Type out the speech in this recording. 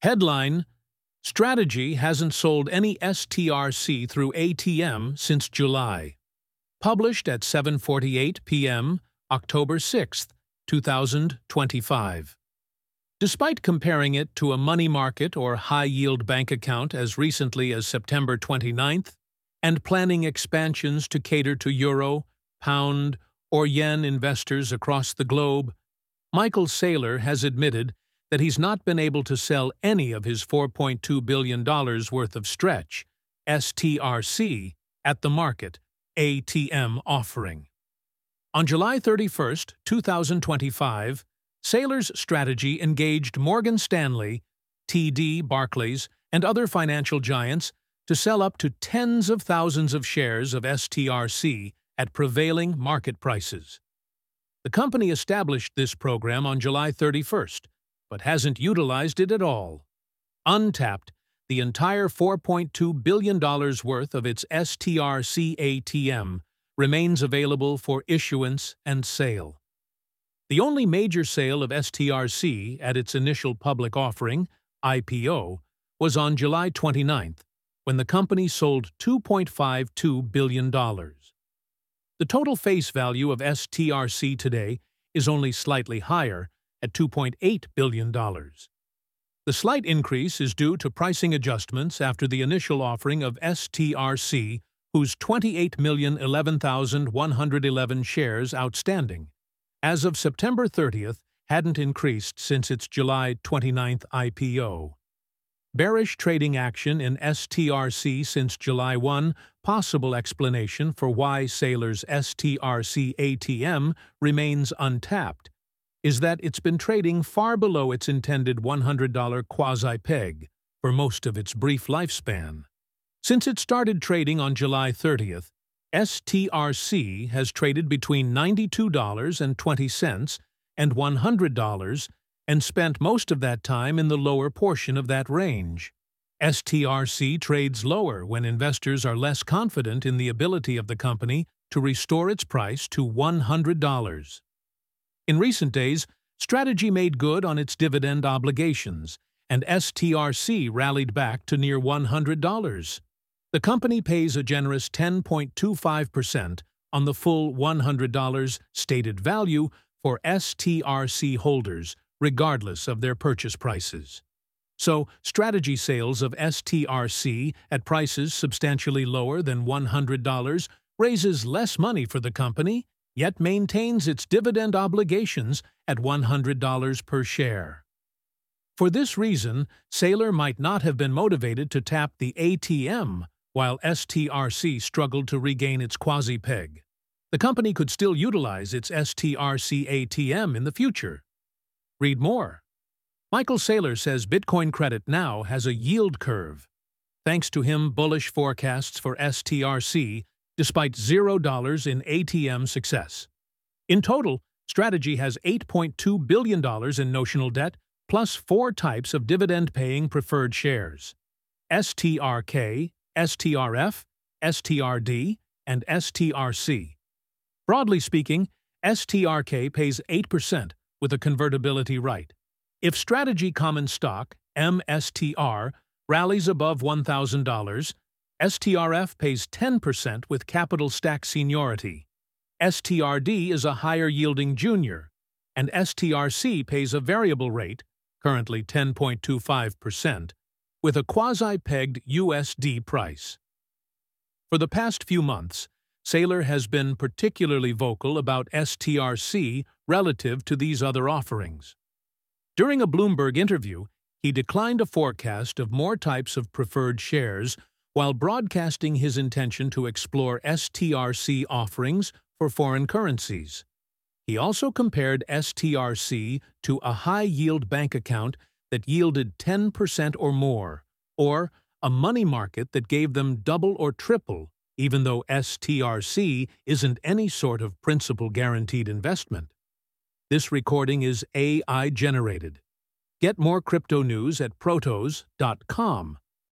Headline: Strategy hasn't sold any STRC through ATM since July. Published at 7:48 p.m., October 6, 2025. Despite comparing it to a money market or high-yield bank account as recently as September 29th, and planning expansions to cater to euro, pound, or yen investors across the globe, Michael Saylor has admitted that he's not been able to sell any of his $4.2 billion worth of Stretch, STRC, at the market, ATM offering. On July 31, 2025, Saylor's strategy engaged Morgan Stanley, TD, Barclays, and other financial giants to sell up to tens of thousands of shares of STRC at prevailing market prices. The company established this program on July 31st, but hasn't utilized it at all. Untapped, the entire $4.2 billion worth of its STRC ATM remains available for issuance and sale. The only major sale of STRC at its initial public offering, IPO, was on July 29th, when the company sold $2.52 billion. The total face value of STRC today is only slightly higher, at $2.8 billion. The slight increase is due to pricing adjustments after the initial offering of STRC, whose 28,011,111 shares outstanding, as of September 30th, hadn't increased since its July 29th IPO. Bearish trading action in STRC since July 1, possible explanation for why Saylor's STRC ATM remains untapped, is that it's been trading far below its intended $100 quasi-peg for most of its brief lifespan. Since it started trading on July 30th, STRC has traded between $92.20 and $100 and spent most of that time in the lower portion of that range. STRC trades lower when investors are less confident in the ability of the company to restore its price to $100. In recent days, Strategy made good on its dividend obligations, and STRC rallied back to near $100. The company pays a generous 10.25% on the full $100 stated value for STRC holders, regardless of their purchase prices. So, Strategy sales of STRC at prices substantially lower than $100 raises less money for the company, yet maintains its dividend obligations at $100 per share. For this reason, Saylor might not have been motivated to tap the ATM while STRC struggled to regain its quasi-peg. The company could still utilize its STRC ATM in the future. Read more. Michael Saylor says Bitcoin Credit now has a yield curve. Thanks to him, bullish forecasts for STRC despite $0 in ATM success. In total, Strategy has $8.2 billion in notional debt, plus 4 types of dividend-paying preferred shares: STRK, STRF, STRD, and STRC. Broadly speaking, STRK pays 8% with a convertibility right. If Strategy common stock, MSTR, rallies above $1,000, STRF pays 10% with capital stack seniority. STRD is a higher-yielding junior, and STRC pays a variable rate, currently 10.25%, with a quasi-pegged USD price. For the past few months, Saylor has been particularly vocal about STRC relative to these other offerings. During a Bloomberg interview, he declined a forecast of more types of preferred shares while broadcasting his intention to explore STRC offerings for foreign currencies. He also compared STRC to a high-yield bank account that yielded 10% or more, or a money market that gave them double or triple, even though STRC isn't any sort of principal-guaranteed investment. This recording is AI-generated. Get more crypto news at protos.com.